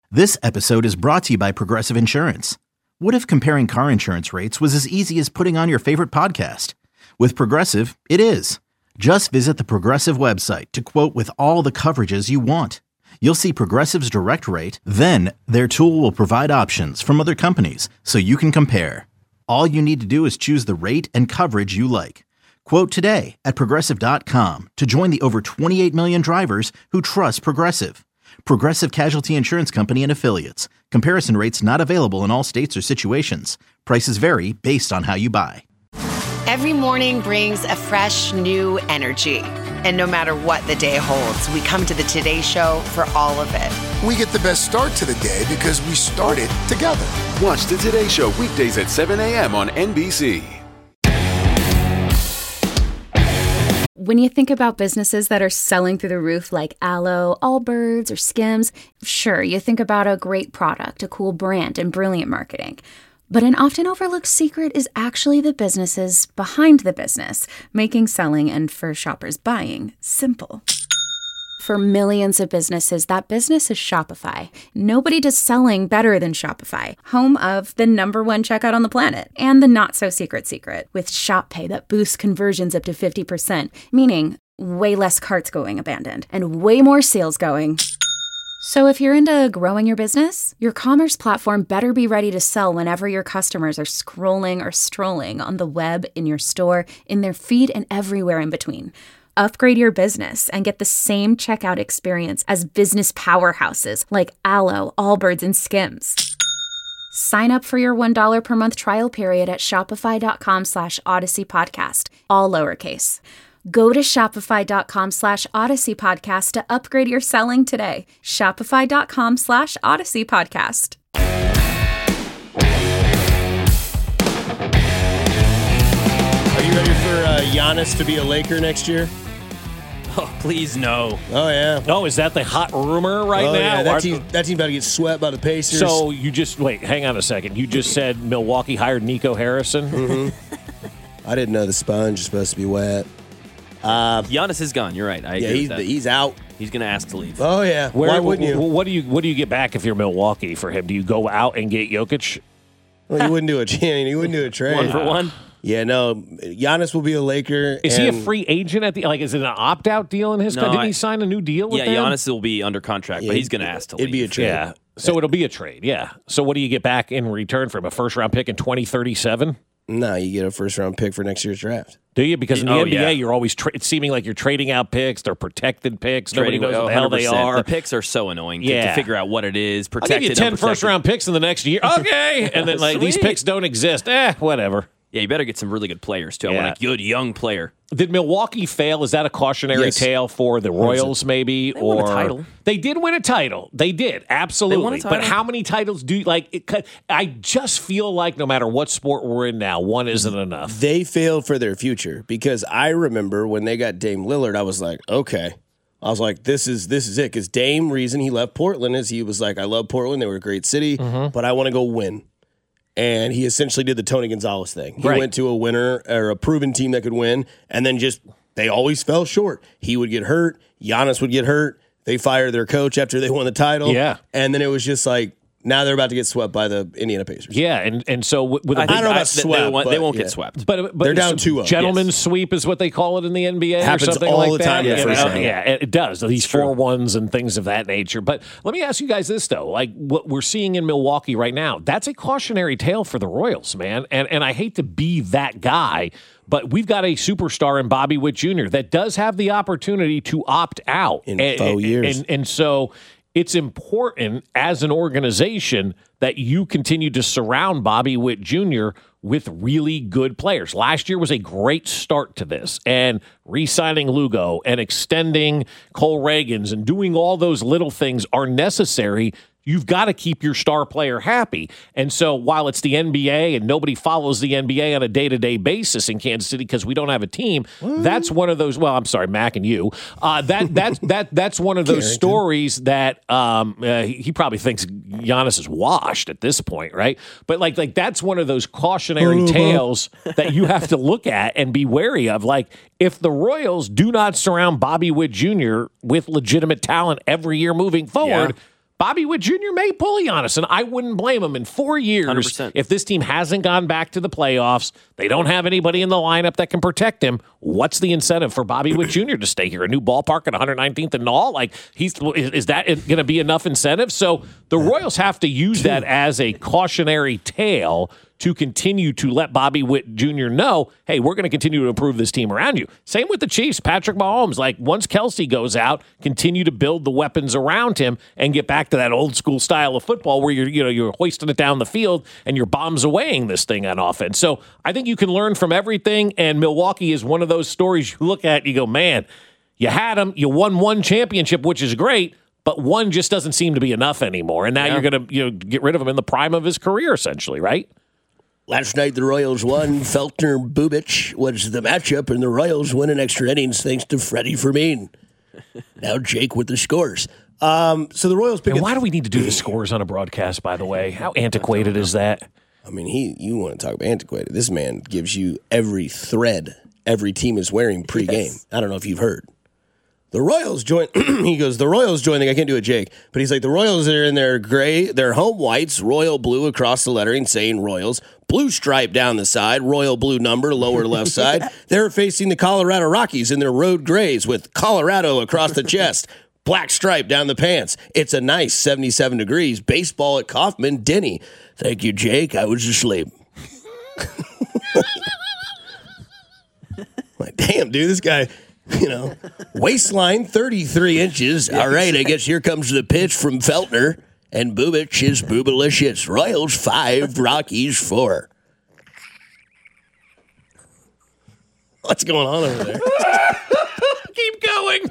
This episode is brought to you by Progressive Insurance. What if comparing car insurance rates was as easy as putting on your favorite podcast? With Progressive, it is. Just visit the Progressive website to quote with all the coverages you want. You'll see Progressive's direct rate, then their tool will provide options from other companies so you can compare. All you need to do is choose the rate and coverage you like. Quote today at Progressive.com to join the over 28 million drivers who trust Progressive. Progressive Casualty Insurance Company and Affiliates. Comparison rates not available in all states or situations. Prices vary based on how you buy. Every morning brings a fresh, new energy. And no matter what the day holds, we come to the Today Show for all of it. We get the best start to the day because we started together. Watch the Today Show weekdays at 7 a.m. on NBC. When you think about businesses that are selling through the roof like Aloe, Allbirds, or Skims, sure, you think about a great product, a cool brand, and brilliant marketing. But an often overlooked secret is actually the businesses behind the business, making selling and for shoppers buying simple. For millions of businesses, that business is Shopify. Nobody does selling better than Shopify, home of the #1 checkout on the planet and the not-so-secret secret with Shop Pay that boosts conversions up to 50%, meaning way less carts going abandoned and way more sales going. So if you're into growing your business, your commerce platform better be ready to sell whenever your customers are scrolling or strolling on the web, in your store, in their feed, and everywhere in between. Upgrade your business and get the same checkout experience as business powerhouses like Aloe, Allbirds, and Skims. Sign up for your $1 per month trial period at shopify.com/Odyssey Podcast, all lowercase. Go to shopify.com/Odyssey Podcast to upgrade your selling today. Shopify.com/Odyssey Podcast. Are you ready for Giannis to be a Laker next year? Oh, please no. Oh, yeah. Oh, is that the hot rumor right now? Yeah, that team about to get swept by the Pacers. So you just, wait, hang on a second. You just said Milwaukee hired Nico Harrison? Mm-hmm. I didn't know the sponge is supposed to be wet. Giannis is gone. You're right. I agree with that. He's out. He's going to ask to leave. Oh, yeah. Why wouldn't you? What do you get back if you're Milwaukee for him? Do you go out and get Jokic? Well, you wouldn't do a trade. 1 for 1? Yeah, no. Giannis will be a Laker. Is he a free agent at the is it an opt-out deal in his Didn't he sign a new deal with them? Yeah, Giannis will be under contract, but he's going to ask to leave. It'd be a trade. Yeah. So it'll be a trade, yeah. So what do you get back in return for him? A first-round pick in 2037? No, you get a first-round pick for next year's draft. Do you? Because in the NBA, you're always it's seeming like you're trading out picks. They're protected picks. Nobody knows what the hell they are. The picks are so annoying to figure out what it is. Protected, I'll give you 10 first-round picks in the next year. Okay. And then these picks don't exist. Whatever. Yeah, you better get some really good players, too. I want a good young player. Did Milwaukee fail? Is that a cautionary tale for the Royals, maybe? They won a title. They did win a title. They did, absolutely. They won a title. But how many titles do you I just feel like no matter what sport we're in now, one isn't enough. They failed for their future because I remember when they got Dame Lillard, I was like, okay. I was like, this is it. Because Dame, reason he left Portland is he was like, I love Portland. They were a great city, but I want to go win. And he essentially did the Tony Gonzalez thing. He went to a winner or a proven team that could win, and then they always fell short. He would get hurt. Giannis would get hurt. They fired their coach after they won the title. Yeah. And then it was just like, now they're about to get swept by the Indiana Pacers. Yeah, and so with I don't know about swept. They won't get swept. But they're down 2-0. Gentleman's sweep is what they call it in the NBA. Happens or something all like the time that. in the first round. Yeah, it does. These 4-1s and things of that nature. But let me ask you guys this, though. Like what we're seeing in Milwaukee right now, that's a cautionary tale for the Royals, man. And I hate to be that guy, but we've got a superstar in Bobby Witt Jr. that does have the opportunity to opt out. In 4 years. And so it's important as an organization that you continue to surround Bobby Witt Jr. with really good players. Last year was a great start to this, and re-signing Lugo and extending Cole Reagans and doing all those little things are necessary. You've got to keep your star player happy. And so while it's the NBA and nobody follows the NBA on a day-to-day basis in Kansas City because we don't have a team, that's one of those, well, I'm sorry, Mac and you. That's one of those stories that he probably thinks Giannis is washed at this point, right? But like that's one of those cautionary tales that you have to look at and be wary of. Like, if the Royals do not surround Bobby Witt Jr. with legitimate talent every year moving forward, Bobby Witt Jr. may pull Giannis, and I wouldn't blame him. In 4 years, 100%. if this team hasn't gone back to the playoffs, they don't have anybody in the lineup that can protect him, what's the incentive for Bobby Witt Jr. to stay here? A new ballpark at 119th and all? Like, is that going to be enough incentive? So the Royals have to use that as a cautionary tale to continue to let Bobby Witt Jr. know, hey, we're going to continue to improve this team around you. Same with the Chiefs, Patrick Mahomes. Like, once Kelsey goes out, continue to build the weapons around him and get back to that old school style of football where you're hoisting it down the field and you're bombs awaying this thing on offense. So I think you can learn from everything, and Milwaukee is one of those stories you look at and you go, man, you had them, you won one championship, which is great, but one just doesn't seem to be enough anymore. And now you're going to get rid of him in the prime of his career, essentially, right? Last night, the Royals won. Feltner-Bubic was the matchup, and the Royals win in extra innings thanks to Freddie Fermin. Now Jake with the scores. So the Royals pick. And why do we need to do the scores on a broadcast, by the way? How antiquated is that? I mean, you want to talk about antiquated. This man gives you every thread every team is wearing pregame. Yes. I don't know if you've heard. The Royals join. He goes, the Royals join. I can't do it, Jake. But he's like, the Royals are in their gray, their home whites, royal blue across the lettering, saying Royals. Blue stripe down the side, royal blue number, lower left side. They're facing the Colorado Rockies in their road grays with Colorado across the chest. Black stripe down the pants. It's a nice 77 degrees. Baseball at Kauffman, Denny. Thank you, Jake. I was asleep. Like, damn, dude, this guy... waistline 33 inches. All right, I guess here comes the pitch from Feltner. And Bubic is boobalicious. Royals 5, Rockies 4. What's going on over there? Keep going.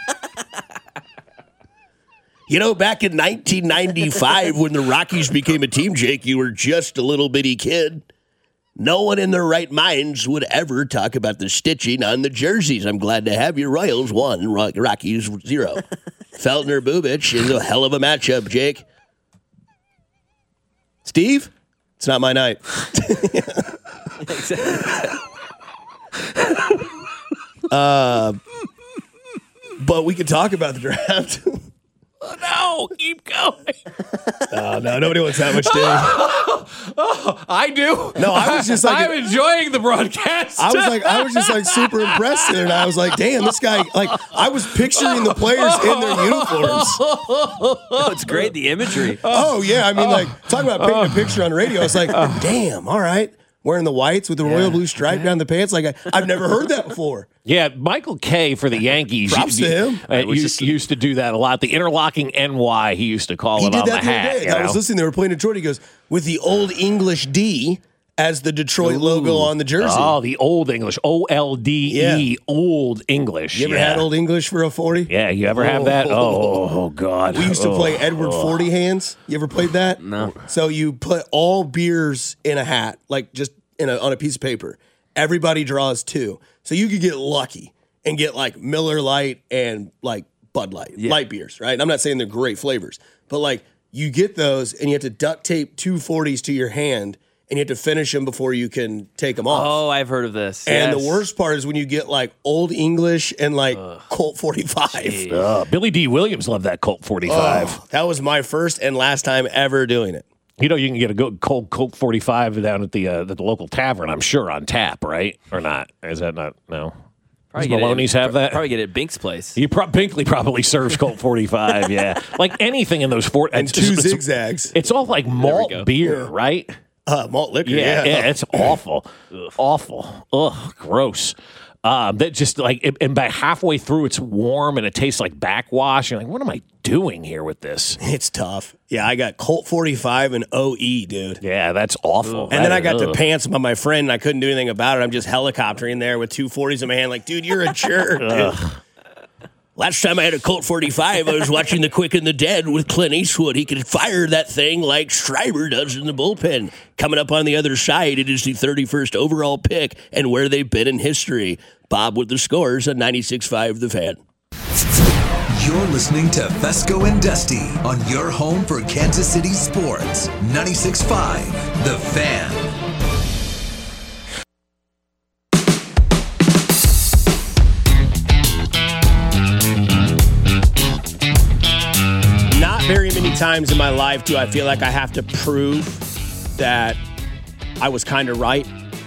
Back in 1995 when the Rockies became a team, Jake, you were just a little bitty kid. No one in their right minds would ever talk about the stitching on the jerseys. I'm glad to have you. Royals 1, Rockies 0. Feltner-Bubic is a hell of a matchup, Jake. Steve? It's not my night. But we could talk about the draft. Oh, no, keep going. Oh, no, nobody wants that much, Dave. I do. No, I was just like... I'm enjoying the broadcast. I was just super impressed there, and I was like, damn, this guy... I was picturing the players in their uniforms. No, it's great, the imagery. Oh, yeah, I mean, talk about painting a picture on radio. It's like, damn, all right. Wearing the whites with the royal blue stripe down the pants. I've never heard that before. Yeah, Michael Kay for the Yankees. Props to him. Used to do that a lot. The interlocking NY, he used to call it on the hat. He did that the other day. I was listening. They were playing Detroit. He goes, with the Old English D as the Detroit logo on the jersey. Oh, the Old English. OLDE, Old English. You ever had Old English for a 40? Yeah, you ever have that? Oh, God. We used to play Edward 40 hands. You ever played that? No. So you put all beers in a hat, just on a piece of paper. Everybody draws 2. So you could get lucky and get Miller Lite and Bud Light, light beers, right? I'm not saying they're great flavors, but you get those and you have to duct tape 2 40s to your hand and you have to finish them before you can take them off. Oh, I've heard of this. And the worst part is when you get Old English and Colt 45. Billy D. Williams loved that Colt 45. Oh, that was my first and last time ever doing it. You can get a good cold Colt 45 down at the local tavern, I'm sure, on tap, right? Or not? Is that not? No. Does Maloney's have that? Probably get it at Bink's place. Binkley probably serves Colt 45, yeah. Anything in those 40. And 2 zigzags. It's all malt beer, right? Malt liquor, yeah. It's awful. Awful. Ugh, gross. That just and by halfway through it's warm and it tastes like backwash. You're like, what am I doing here with this? It's tough. Yeah, I got Colt 45 and OE, dude. Yeah, that's awful. And then I got the pants by my friend and I couldn't do anything about it. I'm just helicoptering there with 2 40s in my hand dude, you're a jerk, dude. Last time I had a Colt 45, I was watching The Quick and the Dead with Clint Eastwood. He could fire that thing like Schreiber does in the bullpen. Coming up on the other side, it is the 31st overall pick and where they've been in history. Bob with the scores on 96.5 The Fan. You're listening to Fesco and Dusty on your home for Kansas City sports. 96.5 The Fan. Very many times in my life do I feel like I have to prove that I was kind of right?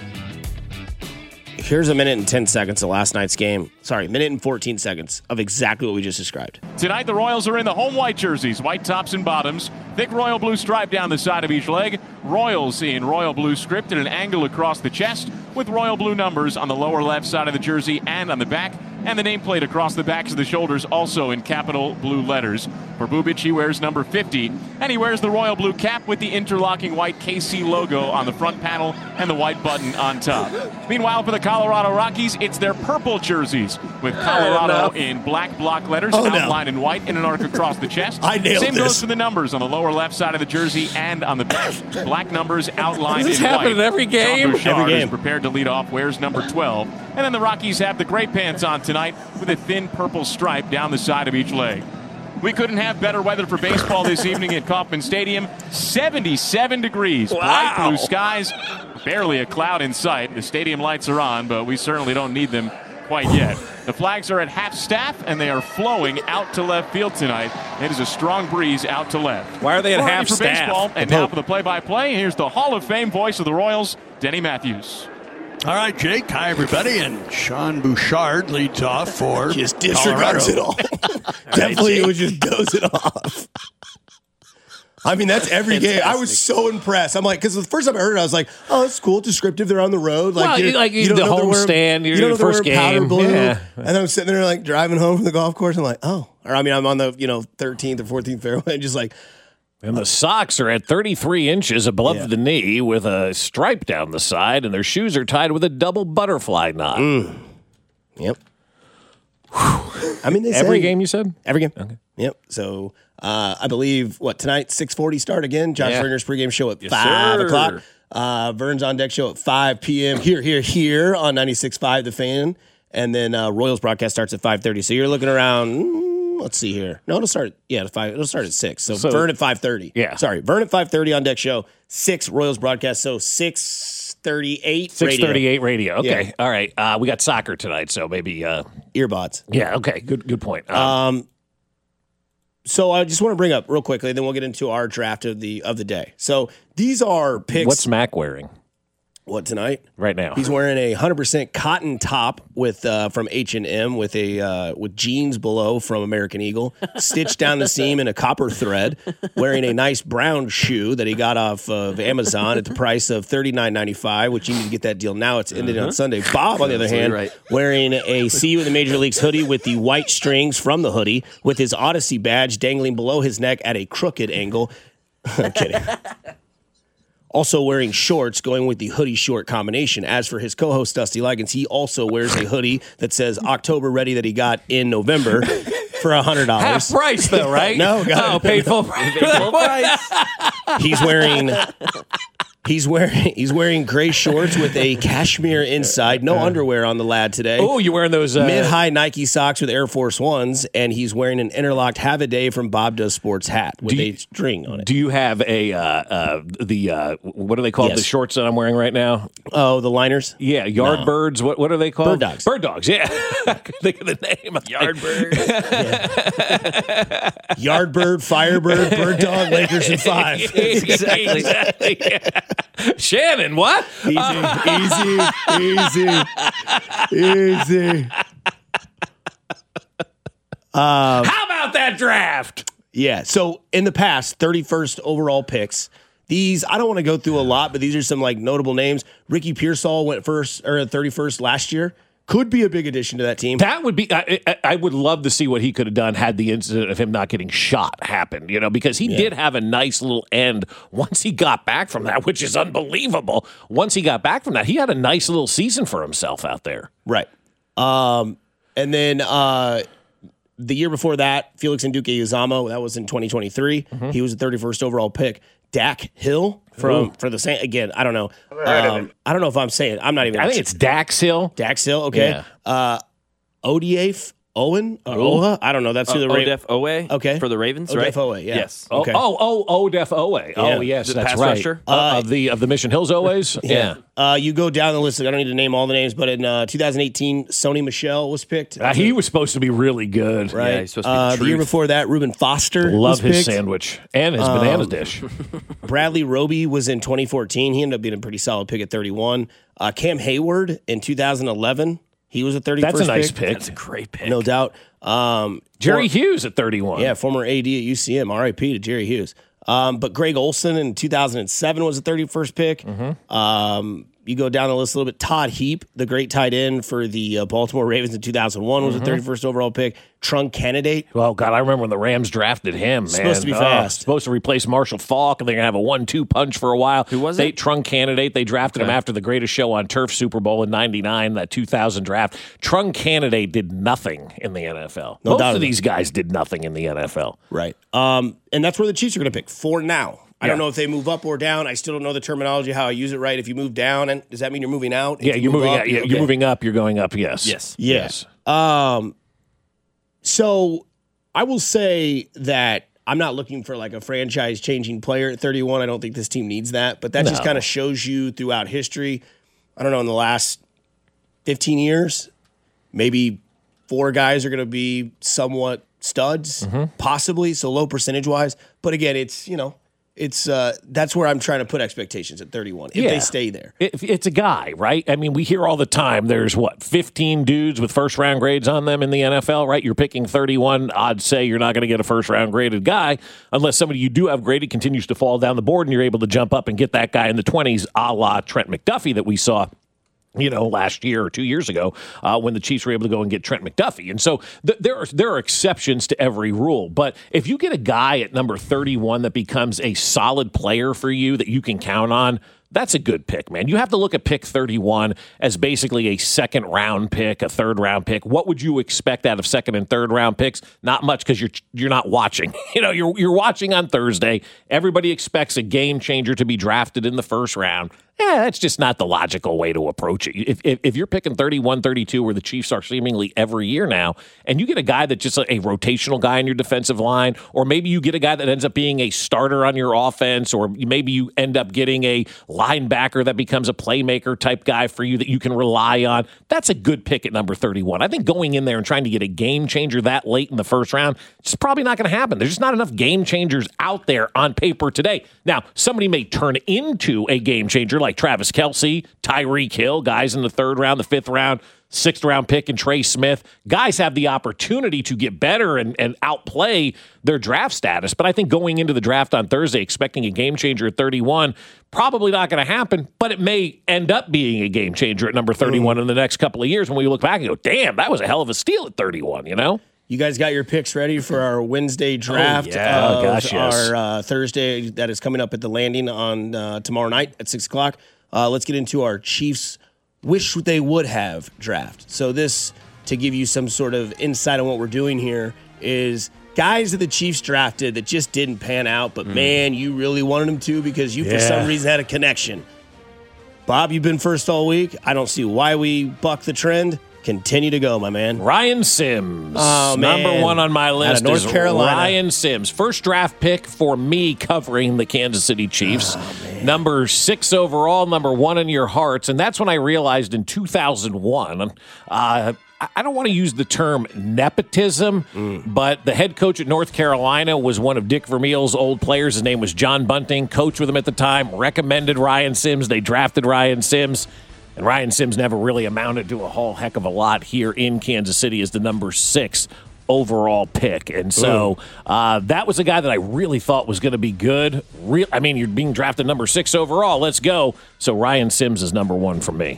Here's a minute and 10 seconds of last night's game. Sorry, minute and 14 seconds of exactly what we just described. Tonight, the Royals are in the home white jerseys, white tops and bottoms, thick royal blue stripe down the side of each leg, Royals in royal blue script at an angle across the chest with royal blue numbers on the lower left side of the jersey and on the back, and the nameplate across the backs of the shoulders also in capital blue letters. For Bubic, he wears number 50, and he wears the royal blue cap with the interlocking white KC logo on the front panel and the white button on top. Meanwhile, for the Colorado Rockies, it's their purple jerseys with Colorado in black block letters outlined in white in an arc across the chest. Same goes for the numbers on the lower left side of the jersey and on the back. Black numbers outlined Does this in happen white. in every game? John Bouchard Every game. is prepared to lead off, wears number 12. And then the Rockies have the gray pants on tonight with a thin purple stripe down the side of each leg. We couldn't have better weather for baseball this evening at Kauffman Stadium. 77 degrees, bright blue skies, barely a cloud in sight. The stadium lights are on, but we certainly don't need them quite yet. The flags are at half staff, and they are flowing out to left field tonight. It is a strong breeze out to left. Why are they at We're ready half for staff? baseball, and now for the play-by-play, here's the Hall of Fame voice of the Royals, Denny Matthews. All right, Jake. Hi, everybody. And Sean Bouchard leads off for Just disregards it all. Definitely it just goes it off. I mean, that's every game. I was so impressed. I'm like, because the first time I heard it, I was like, oh, it's cool, descriptive. They're on the road. Well, you the don't know home they're stand, you don't know your first they're wearing powder game. blue. Yeah. And then I'm sitting there like driving home from the golf course. I'm like, oh. Or I mean, I'm on the 13th or 14th fairway, and just like, And the socks are at 33 inches above the knee with a stripe down the side, and their shoes are tied with a double butterfly knot. Yep. I mean, they Every say, game, you said? Every game. Okay. Yep. So I believe, tonight, 6:40 start again. Josh Verner's pregame show at 5 o'clock. Vern's on deck show at 5 p.m. Here on 96.5 The Fan. And then Royals broadcast starts at 5:30. So you're looking around, let's see here. No, it'll start it'll start at 6. So Vern at 5:30. Yeah. Sorry, Vern at 5:30 on deck show. 6 Royals broadcast. So 6:38 6:38 radio. Okay. Yeah. All right. We got soccer tonight, so maybe earbuds. Yeah, okay. Good point. So I just want to bring up real quickly, then we'll get into our draft of the day. So these are picks. What's Mac wearing? What tonight? Right now. He's wearing a 100% cotton top with from H&M with with jeans below from American Eagle, stitched down the seam in a copper thread, wearing a nice brown shoe that he got off of Amazon at the price of $39.95, which you need to get that deal now. It's ended on Sunday. Bob, on the other hand, wearing a See You in the Major Leagues hoodie with the white strings from the hoodie, with his Odyssey badge dangling below his neck at a crooked angle. I'm kidding. Also wearing shorts, going with the hoodie short combination. As for his co-host, Dusty Likens, he also wears a hoodie that says October Ready that he got in November for $100. Half price, though, right? No, paid full price. He's wearing gray shorts with a cashmere inside. No underwear on the lad today. Oh, you're wearing those mid-high Nike socks with Air Force Ones, and he's wearing an interlocked Have a Day from Bob Does Sports hat with a string on it. Do you have what are they called? Yes. The shorts that I'm wearing right now? Oh, the liners? Yeah, Yardbirds. No. What are they called? Bird dogs. Bird dogs. Yeah, I could think of the name. Yardbirds. Yardbird, Firebird, Bird Dog, Lakers in 5. Exactly. Yeah. Shannon, what? Easy. How about that draft? Yeah. So in the past, 31st overall picks. These, I don't want to go through a lot, but these are some like notable names. Ricky Pearsall went 31st last year. Could be a big addition to that team. That would be. I would love to see what he could have done had the incident of him not getting shot happened. Because he did have a nice little end once he got back from that, which is unbelievable. Once he got back from that, he had a nice little season for himself out there. Right. And then the year before that, Felix Anduke-Uzama, that was in 2023. Mm-hmm. He was the 31st overall pick. Dak Hill for the Saints. Again, I don't know. I don't know if I'm saying. I'm not even. I think it's Dax Hill. Dax Hill. Okay. Yeah. Odiefe Owen or Oha? I don't know. That's who the Ravens. Odef Owe. Okay. For the Ravens, Odef right? Owe, yeah. Yes. Okay. Odef Owe. Oh, yes, The that's pass right. rusher? Of the Mission Hills Owes? Yeah. You go down the list. I don't need to name all the names, but in 2018, Sony Michel was picked. He was supposed to be really good. Right. Yeah, he's supposed to be the year before that, Reuben Foster Love was his picked. sandwich and his banana dish. Bradley Roby was in 2014. He ended up being a pretty solid pick at 31. Cam Hayward in 2011. He was a 31st That's a nice pick. pick. That's a great pick. No doubt. Jerry Hughes at 31. Yeah, former AD at UCM. RIP to Jerry Hughes. But Greg Olson in 2007 was the 31st pick. Mm-hmm. You go down the list a little bit. Todd Heap, the great tight end for the Baltimore Ravens in 2001, was the 31st overall pick. Trunk candidate. Oh, God, I remember when the Rams drafted him, man. Supposed to be fast. Supposed to replace Marshall Faulk, and they're going to have a 1-2 punch for a while. Who was it? it? Trunk candidate. They drafted him after the greatest show on turf Super Bowl in 99, that 2000 draft. Trunk candidate did nothing in the NFL. No doubt Most of of these guys did nothing in the NFL. Right. And that's where the Chiefs are going to pick for now. I don't Yeah. know if they move up or down. I still don't know the terminology, how I use it right. If you move down, and does that mean you're moving out? If Yeah, you you're move moving up, up. Yeah, okay. you're moving up. You're going up. Yes. Yes. Yes. So I will say that I'm not looking for like a franchise-changing player at 31. I don't think this team needs that. But that just No. kind of shows you throughout history, I don't know, in the last 15 years, maybe 4 guys are going to be somewhat studs, possibly, so low percentage-wise. But again, it's, that's where I'm trying to put expectations at 31, if they stay there. It's a guy, right? I mean, we hear all the time there's, 15 dudes with first-round grades on them in the NFL, right? You're picking 31. Odds say you're not going to get a first-round graded guy unless somebody you do have graded continues to fall down the board and you're able to jump up and get that guy in the 20s, a la Trent McDuffie that we saw last year or 2 years ago when the Chiefs were able to go and get Trent McDuffie. And so there are exceptions to every rule. But if you get a guy at number 31 that becomes a solid player for you that you can count on, that's a good pick, man. You have to look at pick 31 as basically a second-round pick, a third-round pick. What would you expect out of second- and third-round picks? Not much because you're not watching. You're watching on Thursday. Everybody expects a game changer to be drafted in the first round. That's just not the logical way to approach it. If you're picking 31, 32, where the Chiefs are seemingly every year now, and you get a guy that's just a rotational guy in your defensive line, or maybe you get a guy that ends up being a starter on your offense, or maybe you end up getting a linebacker that becomes a playmaker type guy for you that you can rely on, that's a good pick at number 31. I think going in there and trying to get a game changer that late in the first round, it's probably not going to happen. There's just not enough game changers out there on paper today. Now, somebody may turn into a game changer like Travis Kelce, Tyreek Hill, guys in the 3rd round, the 5th round, 6th round pick, and Trey Smith. Guys have the opportunity to get better and outplay their draft status. But I think going into the draft on Thursday, expecting a game changer at 31, probably not going to happen, but it may end up being a game changer at number 31 in the next couple of years when we look back and go, damn, that was a hell of a steal at 31, You guys got your picks ready for our Wednesday draft? Our Thursday that is coming up at the Landing on tomorrow night at 6 o'clock. Let's get into our Chiefs wish they would have draft. So this, to give you some sort of insight on what we're doing here, is guys that the Chiefs drafted that just didn't pan out, but man, you really wanted them to because you for some reason had a connection. Bob, you've been first all week. I don't see why we buck the trend. Continue to go, my man. Ryan Sims. Oh, man. Number 1 on my list North is Carolina. Ryan Sims. First draft pick for me covering the Kansas City Chiefs. Number 6 overall, number 1 in your hearts. And that's when I realized in 2001, I don't want to use the term nepotism, but the head coach at North Carolina was one of Dick Vermeil's old players. His name was John Bunting, coach with him at the time, recommended Ryan Sims. They drafted Ryan Sims. And Ryan Sims never really amounted to a whole heck of a lot here in Kansas City as the number 6 overall pick. And so that was a guy that I really thought was going to be good. You're being drafted number 6 overall. Let's go. So Ryan Sims is number 1 for me.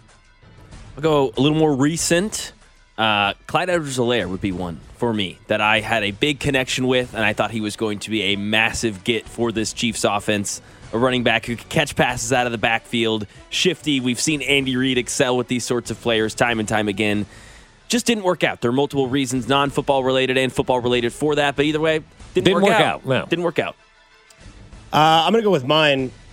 I'll go a little more recent. Clyde Edwards-Helaire would be one for me that I had a big connection with, and I thought he was going to be a massive get for this Chiefs offense. A running back who could catch passes out of the backfield, shifty. We've seen Andy Reid excel with these sorts of players time and time again. Just didn't work out. There are multiple reasons, non-football related and football related for that, but either way, didn't work out. No. Didn't work out. I'm going to go with mine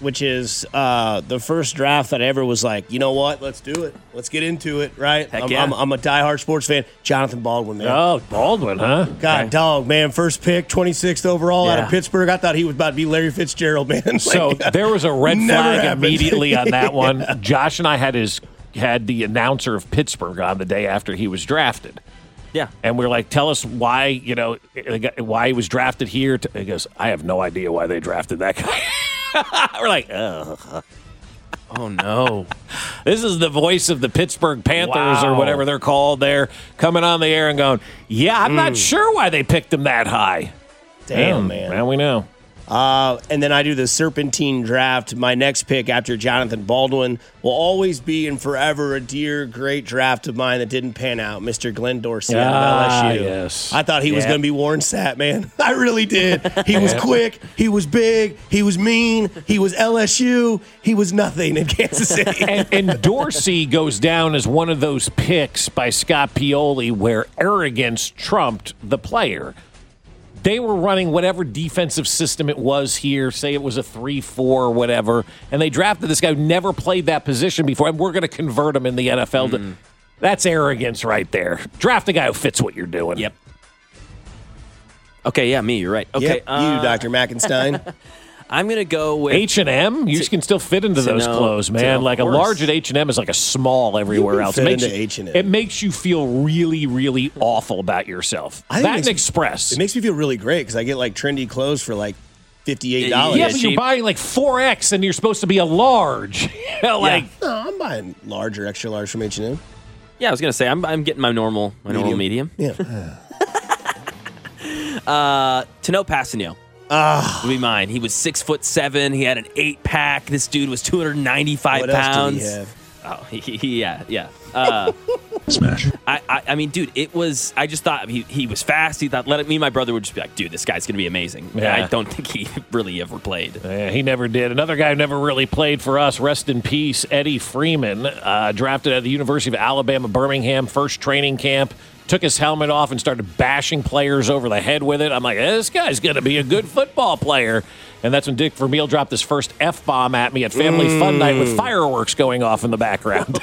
which is the first draft that I ever was like, you know what? Let's do it. Let's get into it, right? Heck yeah. I'm a diehard sports fan. Jonathan Baldwin, man. Oh, Baldwin, huh? God, dog, man. First pick, 26th overall out of Pittsburgh. I thought he was about to be Larry Fitzgerald, man. So there was a red flag immediately on that one. Josh and I had the announcer of Pittsburgh on the day after he was drafted. Yeah. And we were like, tell us why, why he was drafted here. He goes, I have no idea why they drafted that guy. We're like, ugh. Oh, no. This is the voice of the Pittsburgh Panthers or whatever they're called there coming on the air and going, yeah, I'm not sure why they picked him that high. Damn, man. Now we know. And then I do the Serpentine draft. My next pick after Jonathan Baldwin will always be and forever a dear, great draft of mine that didn't pan out, Mr. Glenn Dorsey out of LSU. Yes. I thought he was going to be Warren Sapp, man. I really did. He was quick. He was big. He was mean. He was LSU. He was nothing in Kansas City. and Dorsey goes down as one of those picks by Scott Pioli where arrogance trumped the player. They were running whatever defensive system it was here, say it was a 3-4 or whatever, and they drafted this guy who never played that position before, and we're going to convert him in the NFL. That's arrogance right there. Draft a guy who fits what you're doing. Yep. Okay, yeah, me, you're right. Okay, Yep, you, Dr. Mackenstein. I'm going to go with H&M. You can still fit into those clothes, man. Like a large at H&M is like a small everywhere else. It makes you feel really, really awful about yourself. That and Express. It makes me feel really great because I get like trendy clothes for like $58. Yeah, but you're buying like 4X and you're supposed to be a large. No, I'm buying large or extra large from H&M. Yeah, I was going to say I'm getting my normal medium. Yeah. Tano Passanio. Would be mine. He was 6'7". He had an 8-pack. This dude was 295 pounds. What else did he have? Oh, yeah. Smash. I mean, dude, it was. I just thought he was fast. He thought, me and my brother would just be like, dude, this guy's gonna be amazing. Yeah. I don't think he really ever played. Yeah, he never did. Another guy who never really played for us. Rest in peace, Eddie Freeman, drafted at the University of Alabama, Birmingham, first training camp. Took his helmet off and started bashing players over the head with it. I'm like, this guy's going to be a good football player. And that's when Dick Vermeil dropped his first F-bomb at me at Family Fun Night with fireworks going off in the background.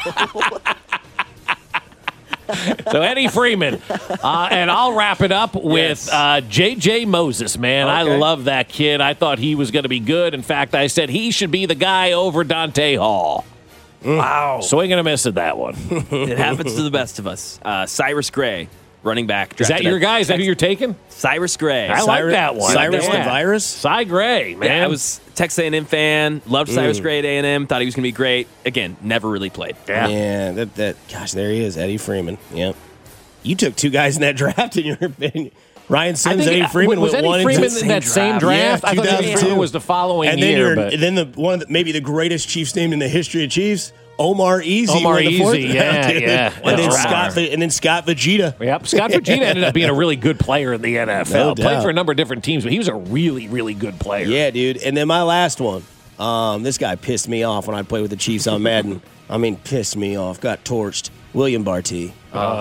So Eddie Freeman. And I'll wrap it up with J.J. Moses, man. Okay. I love that kid. I thought he was going to be good. In fact, I said he should be the guy over Dante Hall. Wow. Swing and a miss at that one. It happens to the best of us. Cyrus Gray, running back. Is that your guy? Is that who you're taking? Cyrus Gray. I like that one. Cyrus the Virus? Cy Gray, man. Yeah, I was Texas A&M fan. Loved Cyrus Gray at A&M. Thought he was going to be great. Again, never really played. Yeah, gosh, there he is, Eddie Freeman. Yep. You took two guys in that draft, in your opinion. Ryan Sims, Eddie Freeman was Eddie Freeman in that same draft? Yeah, I thought Eddie Freeman was the following and year. And then one of maybe the greatest Chiefs name in the history of Chiefs, Omar Easy. Omar Easy, yeah. And then Scott Vegeta. Yep, Scott Vegeta ended up being a really good player in the NFL. No doubt. Played for a number of different teams, but he was a really, really good player. Yeah, dude. And then my last one. This guy pissed me off when I played with the Chiefs on Madden. I mean, pissed me off. Got torched. William Barty.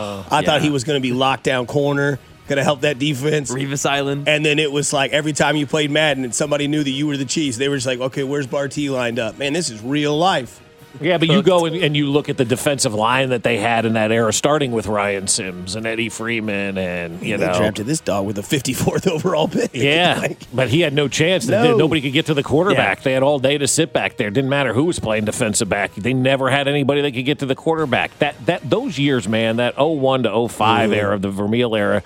I thought he was going to be lockdown corner. Going to help that defense. Revis Island. And then it was like every time you played Madden and somebody knew that you were the Chiefs, they were just like, okay, where's Barty lined up? Man, this is real life. Yeah, but you go and you look at the defensive line that they had in that era, starting with Ryan Sims and Eddie Freeman, and they drafted this dog with a 54th overall pick. Yeah, but he had no chance. Nobody could get to the quarterback. Yeah. They had all day to sit back there. Didn't matter who was playing defensive back. They never had anybody that could get to the quarterback. Those years, man, that 01 to 05 era of the Vermeil era.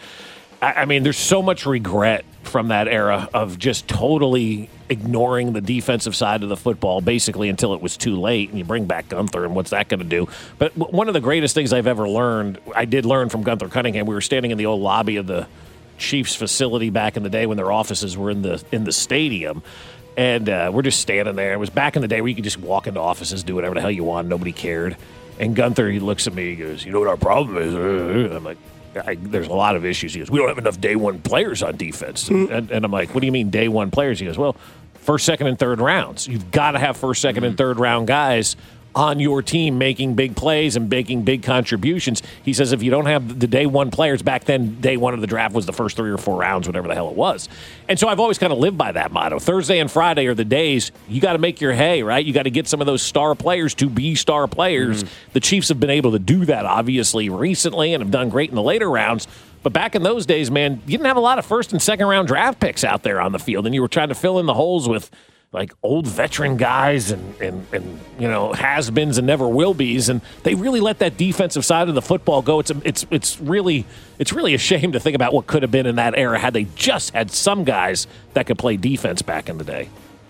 I mean, there's so much regret from that era of just totally ignoring the defensive side of the football, basically until it was too late, and you bring back Gunther, and what's that going to do? But one of the greatest things I've ever learned, I did learn from Gunther Cunningham. We were standing in the old lobby of the Chiefs facility back in the day when their offices were in the stadium, and we're just standing there. It was back in the day where you could just walk into offices, do whatever the hell you want, nobody cared. And Gunther, he looks at me, he goes, "You know what our problem is?" I'm like, there's a lot of issues. He goes, "We don't have enough day one players on defense." And I'm like, "What do you mean day one players?" He goes, "Well, first, second, and third rounds. You've got to have first, second, and third round guys on your team making big plays and making big contributions. He says if you don't have the day one players, back then day one of the draft was the first 3 or 4 rounds, whatever the hell it was. And so I've always kind of lived by that motto. Thursday and Friday are the days you got to make your hay, right? You got to get some of those star players to be star players. The Chiefs have been able to do that, obviously, recently and have done great in the later rounds. But back in those days, man, you didn't have a lot of first and second round draft picks out there on the field, and you were trying to fill in the holes with like old veteran guys and you know, has-beens and never will be's, and they really let that defensive side of the football go. It's really a shame to think about what could have been in that era had they just had some guys that could play defense back in the day.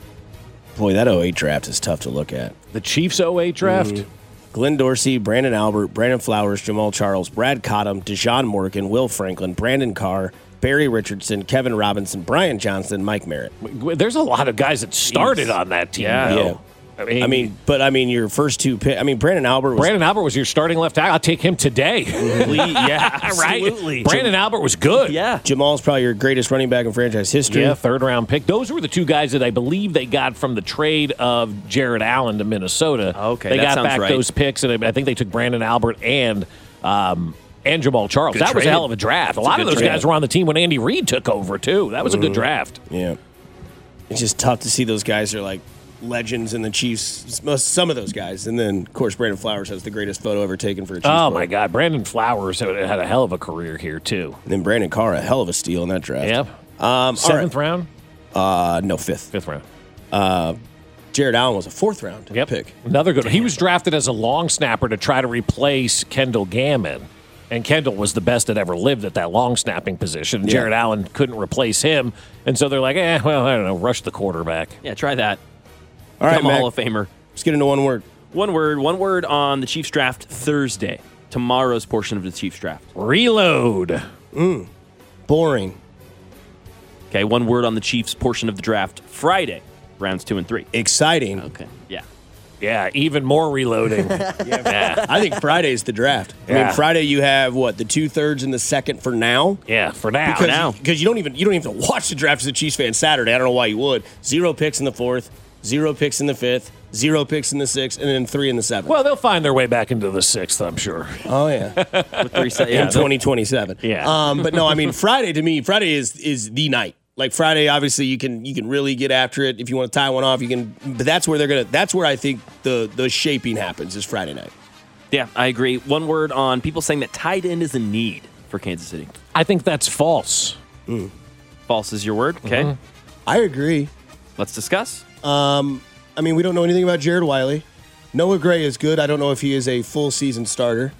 Boy, that 08 draft is tough to look at. The Chiefs 08 draft? Glenn Dorsey, Brandon Albert, Brandon Flowers, Jamal Charles, Brad Cottam, Deshaun Morgan, Will Franklin, Brandon Carr, Barry Richardson, Kevin Robinson, Brian Johnson, Mike Merritt. There's a lot of guys that started on that team. Yeah. I mean, your first two picks. I mean, Brandon Albert was your starting left tackle. I'll take him today. Yeah, absolutely. Right? Brandon Albert was good. Yeah. Jamal's probably your greatest running back in franchise history. Yeah, third-round pick. Those were the two guys that I believe they got from the trade of Jared Allen to Minnesota. Okay, they that got back right. those picks, and I think they took Brandon Albert and Jamal Charles. That was a hell of a draft. A lot of those guys were on the team when Andy Reid took over, too. That was a good draft. Yeah. It's just tough to see those guys are like legends in the Chiefs, some of those guys. And then, of course, Brandon Flowers has the greatest photo ever taken for a Chiefs Oh, player. my God. Brandon Flowers had a hell of a career here, too. And then Brandon Carr, a hell of a steal in that draft. Yep. Seventh round? No, fifth. Fifth round. Jared Allen was a fourth-round pick. Another good one. He was drafted as a long snapper to try to replace Kendall Gammon. And Kendall was the best that ever lived at that long snapping position. Yeah. Jared Allen couldn't replace him. And so they're like, well, I don't know, rush the quarterback. Yeah, try that. All right, Become a Mac. Hall of Famer. Let's get into one word. One word on the Chiefs draft Thursday. Tomorrow's portion of the Chiefs draft. Reload. Boring. Okay, one word on the Chiefs portion of the draft Friday, rounds 2 and 3. Exciting. Okay, yeah. Yeah, even more reloading. Yeah. I think Friday's the draft. I Yeah. mean, Friday you have what, the 2/3 and the second for now? Yeah, for now. Because you don't even watch the draft as a Chiefs fan Saturday. I don't know why you would. 0 picks in the 4th, 0 picks in the 5th, 0 picks in the 6th, and then 3 in the 7th. Well, they'll find their way back into the 6th, I'm sure. Oh yeah, With 3 in 2027. Yeah. But no, I mean Friday to me, Friday is the night. Like Friday, obviously you can really get after it if you want to tie one off. You can, but that's where I think the shaping happens is Friday night. Yeah, I agree. One word on people saying that tight end is a need for Kansas City. I think that's false. False is your word. Okay, I agree. let's discuss. I mean, we don't know anything about Jared Wiley. Noah Gray is good. I don't know if he is a full season starter.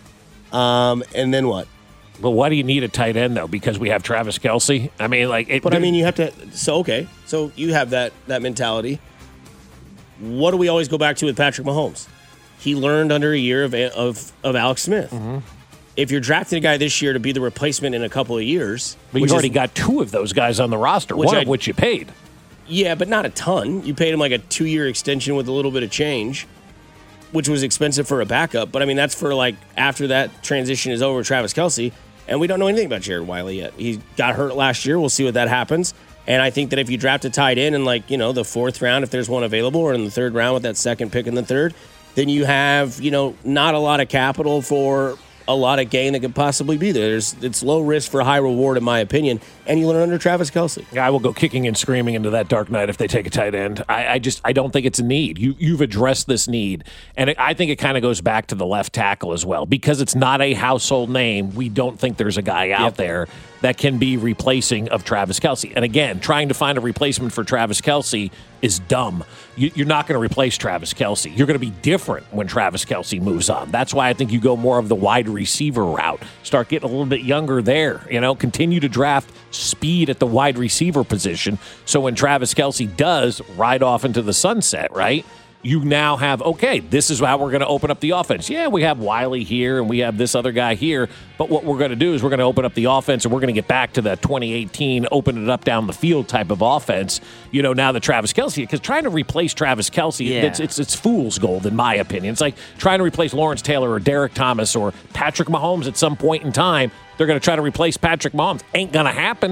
And then what? But why do you need a tight end, though? Because we have Travis Kelce? I mean, you have to. So, okay. So you have that mentality. What do we always go back to with Patrick Mahomes? He learned under a year of Alex Smith. If you're drafting a guy this year to be the replacement in a couple of years. But you've already got 2 of those guys on the roster, one of which you paid. Yeah, but not a ton. You paid him like a 2-year extension with a little bit of change, which was expensive for a backup. But, I mean, that's for, like, after that transition is over, Travis Kelce. And we don't know anything about Jared Wiley yet. He got hurt last year. We'll see what that happens. And I think that if you draft a tight end in, like, the 4th round, if there's one available, or in the 3rd round with that second pick in the 3rd, then you have, not a lot of capital for a lot of gain that could possibly be there. It's low risk for high reward, in my opinion. And you learn under Travis Kelce. I will go kicking and screaming into that dark night if they take a tight end. I don't think it's a need. You've addressed this need. And I think it kind of goes back to the left tackle as well. Because it's not a household name, we don't think there's a guy out there that can be replacing of Travis Kelce. And again, trying to find a replacement for Travis Kelce is dumb. You're not going to replace Travis Kelce. You're going to be different when Travis Kelce moves on. That's why I think you go more of the wide receiver route. Start getting a little bit younger there. Continue to draft speed at the wide receiver position. So when Travis Kelce does ride off into the sunset, right? You now have, okay, this is how we're going to open up the offense. Yeah, we have Wiley here and we have this other guy here, but what we're going to do is we're going to open up the offense and we're going to get back to the 2018 open it up down the field type of offense, now that Travis Kelce, because trying to replace Travis Kelce, it's fool's gold in my opinion. It's like trying to replace Lawrence Taylor or Derek Thomas or Patrick Mahomes at some point in time. They're going to try to replace Patrick Mahomes. Ain't going to happen.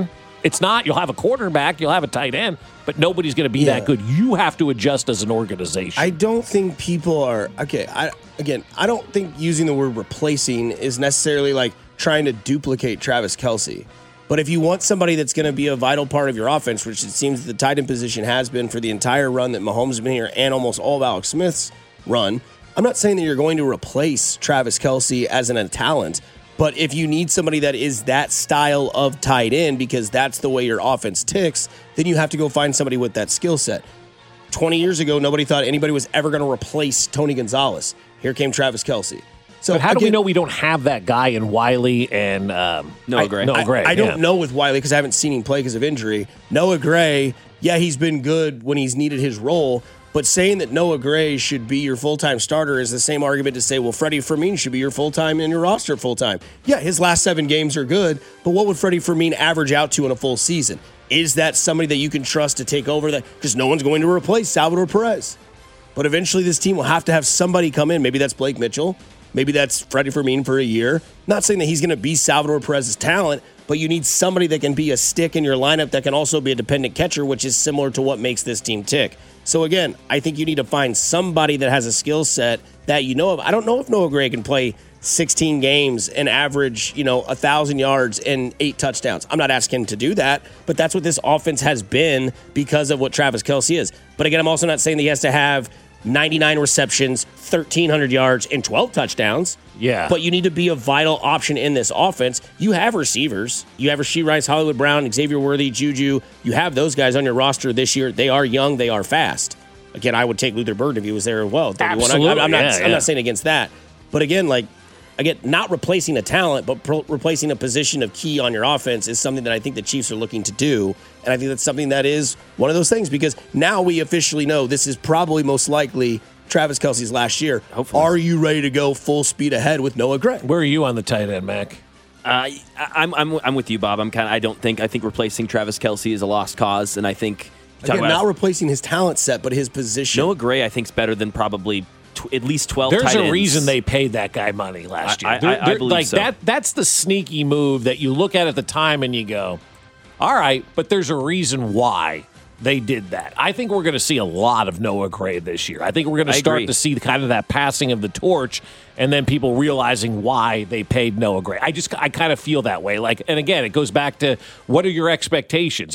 It's not. You'll have a quarterback, you'll have a tight end, but nobody's going to be that good. You have to adjust as an organization. I don't think people are okay. I don't think using the word replacing is necessarily like trying to duplicate Travis Kelce. But if you want somebody that's going to be a vital part of your offense, which it seems the tight end position has been for the entire run that Mahomes has been here and almost all of Alex Smith's run, I'm not saying that you're going to replace Travis Kelce as a talent, but if you need somebody that is that style of tight end because that's the way your offense ticks, then you have to go find somebody with that skill set. 20 years ago, nobody thought anybody was ever going to replace Tony Gonzalez. Here came Travis Kelce. So how do we know we don't have that guy in Wiley and Noah Gray? I don't know with Wiley because I haven't seen him play because of injury. Noah Gray, he's been good when he's needed his role, but saying that Noah Gray should be your full-time starter is the same argument to say, well, Freddie Fermin should be your full-time in your roster full-time. Yeah, his last 7 games are good, but what would Freddie Fermin average out to in a full season? Is that somebody that you can trust to take over that? Because no one's going to replace Salvador Perez. But eventually this team will have to have somebody come in. Maybe that's Blake Mitchell. Maybe that's Freddie Fermin for a year. Not saying that he's going to be Salvador Perez's talent, but you need somebody that can be a stick in your lineup that can also be a dependent catcher, which is similar to what makes this team tick. So again, I think you need to find somebody that has a skill set that you know of. I don't know if Noah Gray can play 16 games and average, 1,000 yards and 8 touchdowns. I'm not asking him to do that, but that's what this offense has been because of what Travis Kelce is. But again, I'm also not saying that he has to have 99 receptions, 1,300 yards, and 12 touchdowns. Yeah. But you need to be a vital option in this offense. You have receivers. You have Rashee Rice, Hollywood Brown, Xavier Worthy, Juju. You have those guys on your roster this year. They are young. They are fast. Again, I would take Luther Burden if he was there as well. Absolutely. I'm not saying against that. But again, not replacing a talent, but replacing a position of key on your offense is something that I think the Chiefs are looking to do. And I think that's something that is one of those things because now we officially know this is probably most likely Travis Kelce's last year. Hopefully. Are you ready to go full speed ahead with Noah Gray? Where are you on the tight end, Mac? I'm with you, Bob. I think replacing Travis Kelce is a lost cause, and I think not replacing his talent set, but his position. Noah Gray, I think, is better than probably at least 12 There's tight ends. a reason they paid that guy money last year. I believe so. That's the sneaky move that you look at the time and you go, all right, but there's a reason why they did that. I think we're going to see a lot of Noah Gray this year. I think we're going to start to see kind of that passing of the torch and then people realizing why they paid Noah Gray. I kind of feel that way. And again, it goes back to what are your expectations?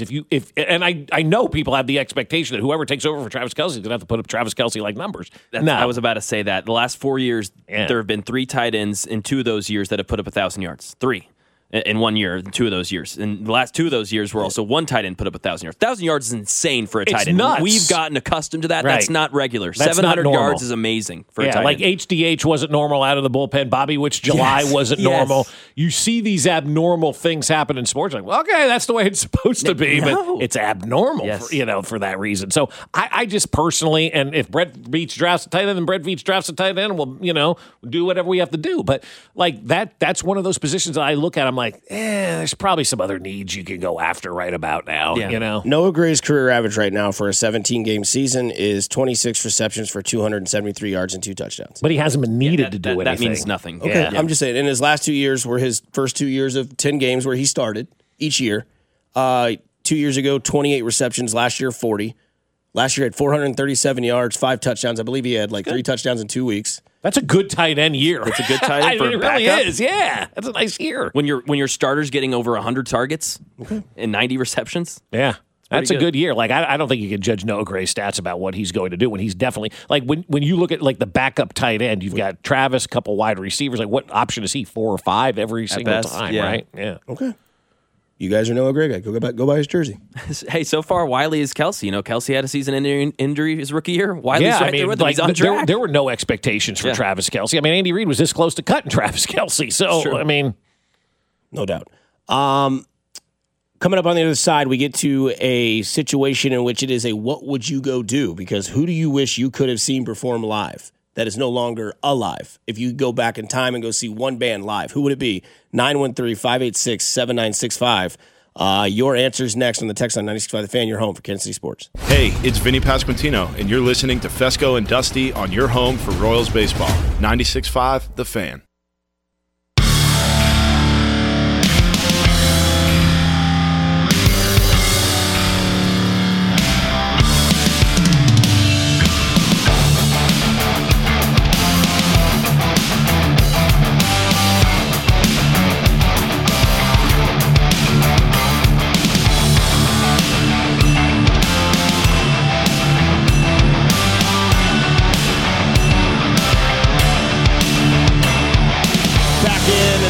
I know people have the expectation that whoever takes over for Travis Kelce is going to have to put up Travis Kelce-like numbers. I was about to say that. The last 4 years, there have been 3 tight ends in 2 of those years that have put up 1,000 yards. 3. In 1 year, 2 of those years. And the last 2 of those years were also 1 tight end put up 1,000 yards. 1,000 yards is insane for a tight end. Nuts. We've gotten accustomed to that. Right. That's not regular. That's 700 not yards is amazing for a tight end. HDH wasn't normal out of the bullpen. Bobby Witt's July wasn't normal. You see these abnormal things happen in sports. Well, okay, that's the way it's supposed to be, but it's abnormal for that reason. So I just personally, and if Brett Veach drafts a tight end, then Brett Veach drafts a tight end, we'll, do whatever we have to do. But that's one of those positions that I look at, I'm like, there's probably some other needs you can go after right about now. Noah Gray's career average right now for a 17-game season is 26 receptions for 273 yards and 2 touchdowns. But he hasn't been needed to do anything. That means nothing. Okay, I'm just saying. And his last 2 years were his first 2 years of 10 games where he started each year. 2 years ago, 28 receptions. Last year, 40. Last year had 437 yards, 5 touchdowns. I believe he had 3 touchdowns in 2 weeks. That's a good tight end year. It's a good tight end for it backup. really is. Yeah, that's a nice year. When your starter's getting over 100 targets and 90 receptions. Yeah. That's a good year. I don't think you can judge Noah Gray's stats about what he's going to do when he's definitely when you look at the backup tight end, you've got Travis, a couple wide receivers. What option is he? 4 or 5 every single time, right? Yeah. Okay. You guys are Noah Gray guy. Go buy his jersey. Hey, so far Wiley is Kelce. Kelce had a season-ending injury his rookie year. Wiley's there with him. He's on track. There were no expectations for Travis Kelce. I mean, Andy Reid was this close to cutting Travis Kelce. So, I mean, no doubt. Coming up on the other side, we get to a situation in which it is a what would you go do? Because who do you wish you could have seen perform live that is no longer alive? If you go back in time and go see one band live, who would it be? 913-586-7965. Your answer's next on the text on 96.5 The Fan, your home for Kansas City Sports. Hey, it's Vinny Pasquantino, and you're listening to Fesco and Dusty on your home for Royals baseball. 96.5 The Fan.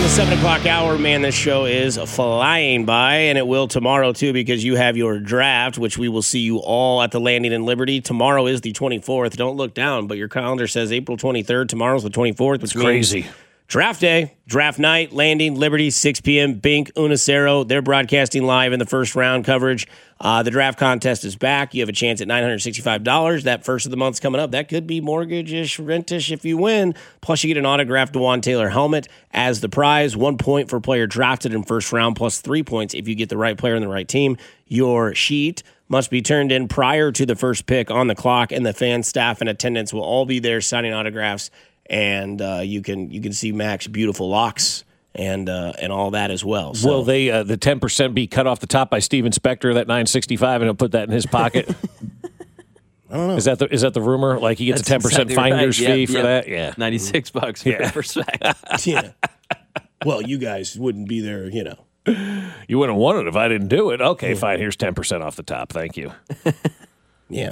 the 7 o'clock hour, man, this show is flying by, and it will tomorrow, too, because you have your draft, which we will see you all at the Landing in Liberty. Tomorrow is the 24th. Don't look down, but your calendar says April 23rd. Tomorrow's the 24th. It's crazy. Draft day, draft night, Landing, Liberty, 6 p.m. Bink, Unicero, they're broadcasting live in the first round coverage. The draft contest is back. You have a chance at $965. That first of the month's coming up. That could be mortgage-ish, rent-ish if you win. Plus, you get an autographed DeJuan Taylor helmet as the prize. 1 point for player drafted in first round, plus 3 points if you get the right player and the right team. Your sheet must be turned in prior to the first pick on the clock, and the fan, staff, and attendants will all be there signing autographs. And you can see Mac's beautiful locks and all that as well. So. Will they the 10% be cut off the top by Steven Spector, that $965, and he'll put that in his pocket? I don't know. Is that the rumor? Like he gets a 10% exactly finder's right. fee Yep, for yep. that? Yeah, $96 for Yeah. respect. Yeah. Well, you guys wouldn't be there, You wouldn't want it if I didn't do it. Okay, fine. Here's 10% off the top. Thank you. Yeah.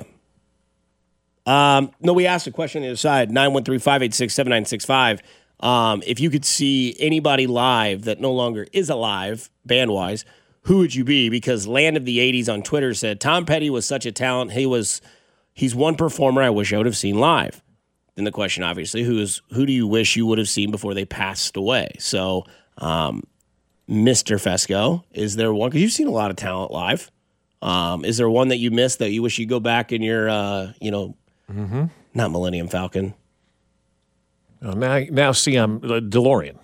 No, we asked a question on the other side, 913-586-7965. If you could see anybody live that no longer is alive, band-wise, who would you be? Because Land of the 80s on Twitter said, Tom Petty was such a talent. He's one performer I wish I would have seen live. Then the question, obviously, who do you wish you would have seen before they passed away? So, Mr. Fesco, is there one? Because you've seen a lot of talent live. Is there one that you missed that you wish you'd go back in your, not Millennium Falcon? Oh, now see, I'm DeLorean.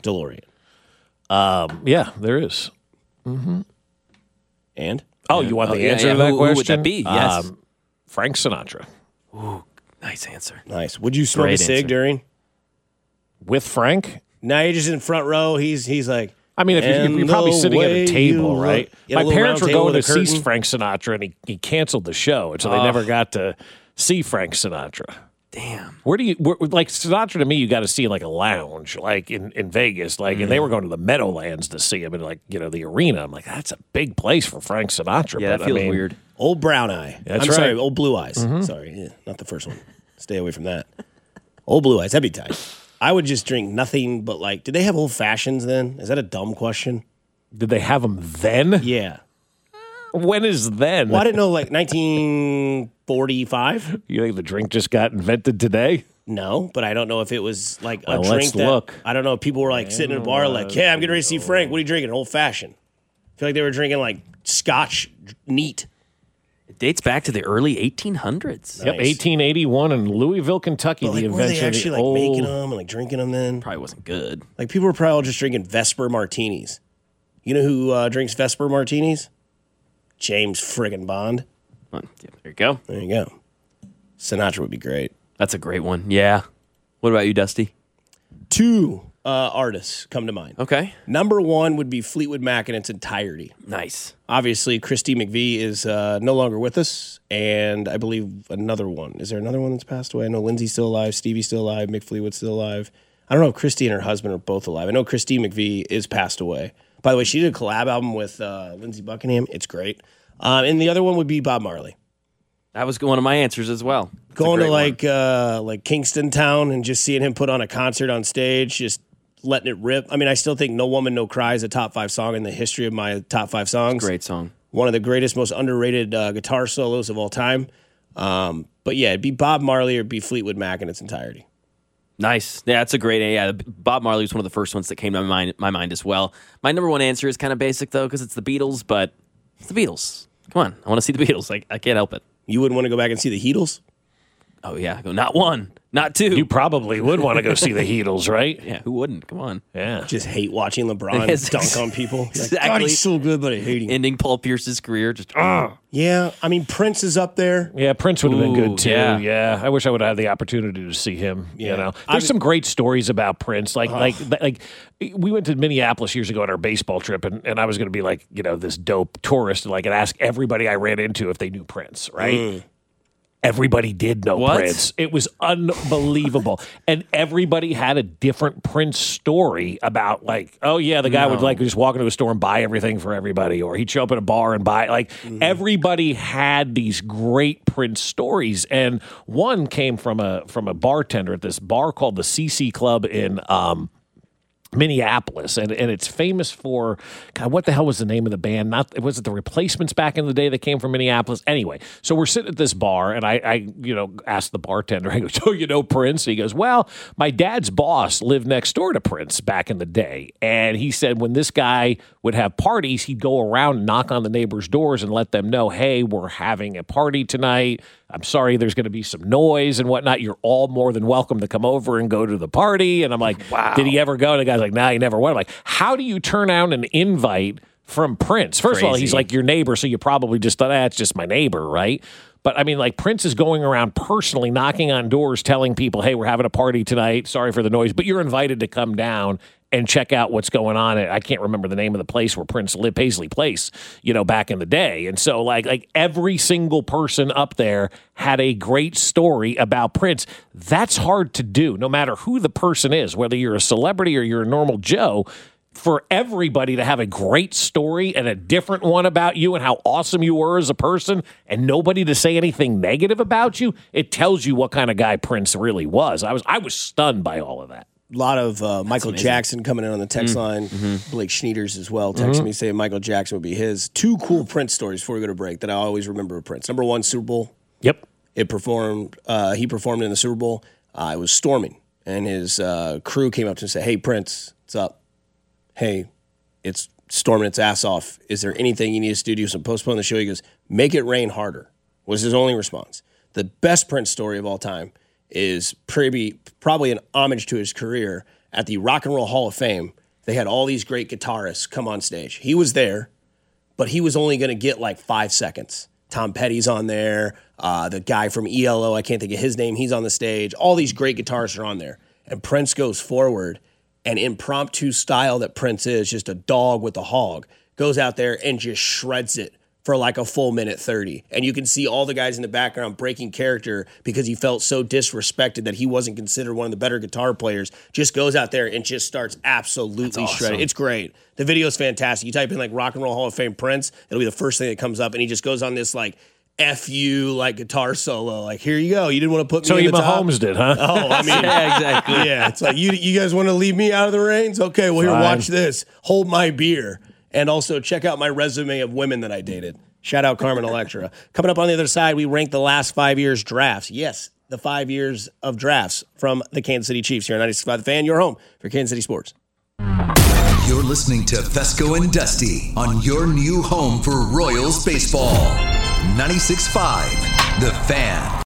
Yeah, there is. Mm-hmm. And? Oh, you want the answer to that who question? would that be? Yes. Frank Sinatra. Ooh, nice answer. Nice. Would you smoke Great a cig answer. during? With Frank? Now you're just in front row. He's like, I mean, if you're probably sitting at a table, right? My parents were going to see curtain. Frank Sinatra, and he canceled the show, and so they never got to see Frank Sinatra. Damn. Like Sinatra to me, you got to see in like a lounge, like in Vegas, like, and they were going to the Meadowlands to see him in like, the arena. I'm like, that's a big place for Frank Sinatra. Yeah, but that feels weird. Old Brown Eye. That's I'm right. sorry, Old Blue Eyes. Sorry, not the first one. Stay away from that. Old Blue Eyes, that'd be tight. I would just drink nothing but like, did they have old fashions then? Is that a dumb question? Did they have them then? Yeah. When is then? Well, I didn't know, like 1945. You think the drink just got invented today? No, but I don't know if it was like Well, a drink let's that look. I don't know if people were like sitting in a bar like, yeah, I'm getting ready to see Frank. What are you drinking? Old fashioned. I feel like they were drinking like Scotch neat. It dates back to the early 1800s. Yep, 1881 in Louisville, Kentucky. But like, the were they invention of actually the like making old. them and like drinking them then? Probably wasn't good. Like people were probably all just drinking Vesper martinis. You know who drinks Vesper martinis? James friggin' Bond. Well, yeah, there you go. There you go. Sinatra would be great. That's a great one. Yeah. What about you, Dusty? Two artists come to mind. Okay. Number one would be Fleetwood Mac in its entirety. Nice. Obviously, Christy McVie is no longer with us, and I believe another one. Is there another one that's passed away? I know Lindsay's still alive, Stevie's still alive, Mick Fleetwood's still alive. I don't know if Christy and her husband are both alive. I know Christy McVie is passed away. By the way, she did a collab album with Lindsey Buckingham. It's great. And the other one would be Bob Marley. That was one of my answers as well. That's a Going to great like Kingston Town and just seeing him put on a concert on stage, just letting it rip. I mean, I still think No Woman, No Cry is a top 5 song in the history of my top 5 songs. Great song. One of the greatest, most underrated guitar solos of all time. But yeah, it'd be Bob Marley or it'd be Fleetwood Mac in its entirety. Nice. Yeah, that's a great. Yeah, Bob Marley was one of the first ones that came to my mind as well. My number one answer is kind of basic though, because it's the Beatles. But it's the Beatles. Come on, I want to see the Beatles. I can't help it. You wouldn't want to go back and see the Heatles? Oh yeah, not one, not two. You probably would want to go see the Heatles, right? Yeah, who wouldn't? Come on. Yeah. Just hate watching LeBron Yes, dunk on people. exactly. Like, God, he's so good, but I hate him. Ending Paul Pierce's career. Just Yeah, I mean, Prince is up there. Yeah, Prince would have been Ooh, good too. yeah. Yeah, I wish I would have had the opportunity to see him. Yeah. You know, there's some great stories about Prince. Like we went to Minneapolis years ago on our baseball trip, and I was going to be like, this dope tourist, and ask everybody I ran into if they knew Prince, right? Everybody did know What? Prince. It was unbelievable. And everybody had a different Prince story about the guy would just walk into a store and buy everything for everybody, or he'd show up at a bar and buy everybody had these great Prince stories. And one came from a bartender at this bar called the CC Club in Minneapolis, and it's famous for, God, what the hell was the name of the band? Was it the Replacements back in the day that came from Minneapolis? Anyway, so we're sitting at this bar, and I asked the bartender, I go, so you know Prince? He goes, well, my dad's boss lived next door to Prince back in the day, and he said when this guy would have parties, he'd go around and knock on the neighbors' doors and let them know, hey, we're having a party tonight. I'm sorry, there's going to be some noise and whatnot. You're all more than welcome to come over and go to the party. And I'm like, wow. Did he ever go? And the guy's like, nah, he never went. I'm like, how do you turn out an invite from Prince? First of all, he's like your neighbor, so you probably just thought, it's just my neighbor, right? But, I mean, like, Prince is going around personally knocking on doors, telling people, hey, we're having a party tonight. Sorry for the noise, but you're invited to come down and check out what's going on. I can't remember the name of the place where Prince lived, Paisley Place, back in the day. And so, like every single person up there had a great story about Prince. That's hard to do, no matter who the person is, whether you're a celebrity or you're a normal Joe. For everybody to have a great story and a different one about you and how awesome you were as a person and nobody to say anything negative about you, it tells you what kind of guy Prince really was. I was stunned by all of that. A lot of Michael Jackson coming in on the text line. Blake Schneiders as well texting me saying Michael Jackson would be his. 2 cool Prince stories before we go to break that I always remember of Prince. Number 1, Super Bowl. Yep. He performed in the Super Bowl. It was storming, and his crew came up to him and said, hey, Prince, what's up? Hey, it's storming its ass off. Is there anything you need us to do? Some postpone the show. He goes, make it rain harder, was his only response. The best Prince story of all time is probably an homage to his career. At the Rock and Roll Hall of Fame, they had all these great guitarists come on stage. He was there, but he was only going to get like 5 seconds. Tom Petty's on there. The guy from ELO, I can't think of his name, he's on the stage. All these great guitarists are on there. And Prince goes forward, and impromptu style that Prince is, just a dog with a hog, goes out there and just shreds it for like a full minute 30. And you can see all the guys in the background breaking character because he felt so disrespected that he wasn't considered one of the better guitar players. Just goes out there and just starts absolutely shredding. It's great. The video is fantastic. You type in like Rock and Roll Hall of Fame Prince, it'll be the first thing that comes up. And he just goes on this like F you like guitar solo. Like, here you go. You didn't want to put me in the top. Mahomes did, huh? Oh, I mean, yeah, exactly. Yeah, it's like, you guys want to leave me out of the reins? Okay, well, here, watch this. Hold my beer. And also check out my resume of women that I dated. Shout out Carmen Electra. Coming up on the other side, we rank the last 5 years drafts. Yes, the 5 years of drafts from the Kansas City Chiefs here on 96.5 The Fan, your home for Kansas City sports. You're listening to Fesco and Dusty on your new home for Royals baseball. 96.5 The Fan.